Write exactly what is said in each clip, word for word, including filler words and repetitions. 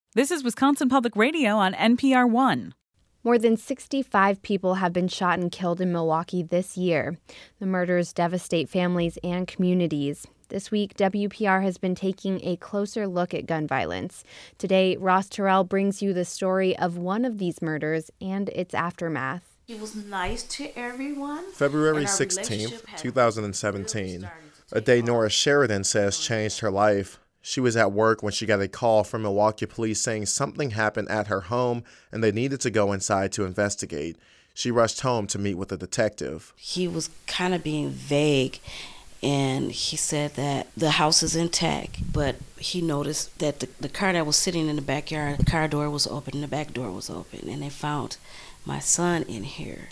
This is Wisconsin Public Radio on N P R One. More than sixty-five people have been shot and killed in Milwaukee this year. The murders devastate families and communities. This week, W P R has been taking a closer look at gun violence. Today, Ross Terrell brings you the story of one of these murders and its aftermath. He was nice to everyone. February sixteenth, twenty seventeen, a day Nora Sheridan says changed her life. She was at work when she got a call from Milwaukee police saying something happened at her home and they needed to go inside to investigate. She rushed home to meet with a detective. He was kind of being vague, and he said that the house is intact, but he noticed that the, the car that was sitting in the backyard, the car door was open and the back door was open, and they found my son in here,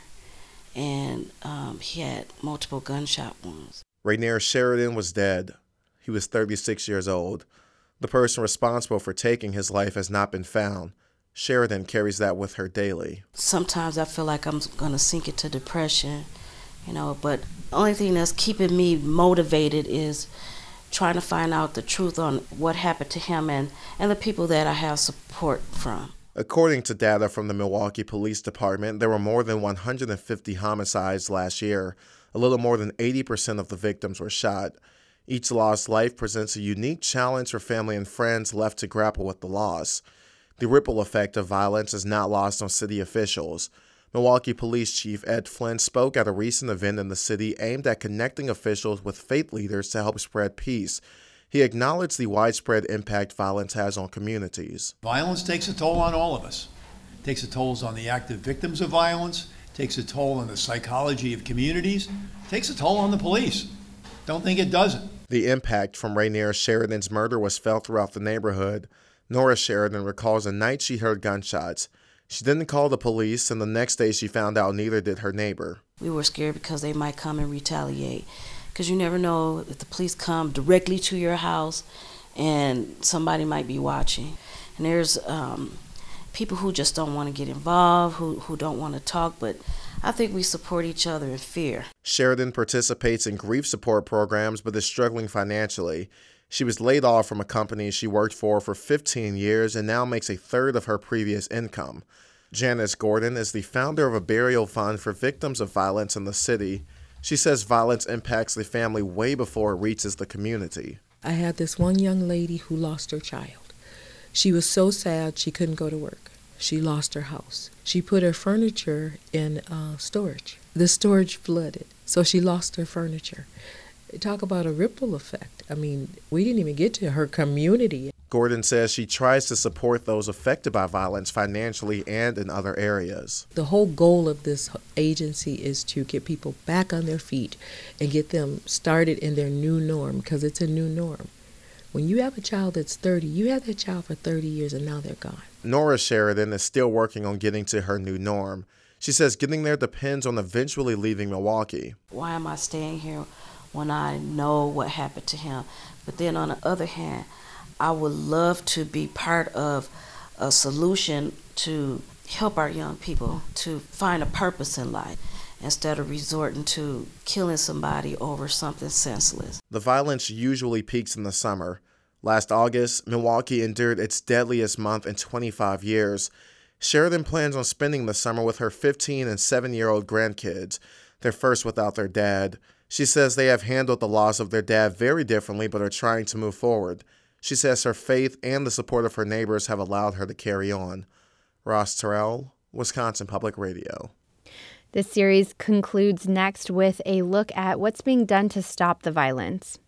and um, he had multiple gunshot wounds. Rainier Sheridan was dead. He was thirty-six years old. The person responsible for taking his life has not been found. Sheridan carries that with her daily. Sometimes I feel like I'm going to sink into depression, you know, but the only thing that's keeping me motivated is trying to find out the truth on what happened to him and, and the people that I have support from. According to data from the Milwaukee Police Department, there were more than one hundred fifty homicides last year. A little more than eighty percent of the victims were shot. Each lost life presents a unique challenge for family and friends left to grapple with the loss. The ripple effect of violence is not lost on city officials. Milwaukee Police Chief Ed Flynn spoke at a recent event in the city aimed at connecting officials with faith leaders to help spread peace. He acknowledged the widespread impact violence has on communities. Violence takes a toll on all of us. It takes a toll on the active victims of violence, takes a toll on the psychology of communities, takes a toll on the police. Don't think it doesn't. The impact from Rainier Sheridan's murder was felt throughout the neighborhood. Nora Sheridan recalls the night she heard gunshots. She didn't call the police, and the next day she found out neither did her neighbor. We were scared because they might come and retaliate, because you never know if the police come directly to your house and somebody might be watching. And there's um, people who just don't want to get involved, who, who don't want to talk, but I think we support each other in fear. Sheridan participates in grief support programs but is struggling financially. She was laid off from a company she worked for for fifteen years and now makes a third of her previous income. Janice Gordon is the founder of a burial fund for victims of violence in the city. She says violence impacts the family way before it reaches the community. I had this one young lady who lost her child. She was so sad she couldn't go to work. She lost her house. She put her furniture in uh, storage. The storage flooded, so she lost her furniture. Talk about a ripple effect. I mean, we didn't even get to her community. Gordon says she tries to support those affected by violence financially and in other areas. The whole goal of this agency is to get people back on their feet and get them started in their new norm, because it's a new norm. When you have a child that's thirty, you had that child for thirty years and now they're gone. Nora Sheridan is still working on getting to her new norm. She says getting there depends on eventually leaving Milwaukee. Why am I staying here when I know what happened to him? But then on the other hand, I would love to be part of a solution to help our young people to find a purpose in life, instead of resorting to killing somebody over something senseless. The violence usually peaks in the summer. Last August, Milwaukee endured its deadliest month in twenty-five years. Sheridan plans on spending the summer with her fifteen and seven-year-old grandkids, their first without their dad. She says they have handled the loss of their dad very differently but are trying to move forward. She says her faith and the support of her neighbors have allowed her to carry on. Ross Terrell, Wisconsin Public Radio. This series concludes next with a look at what's being done to stop the violence.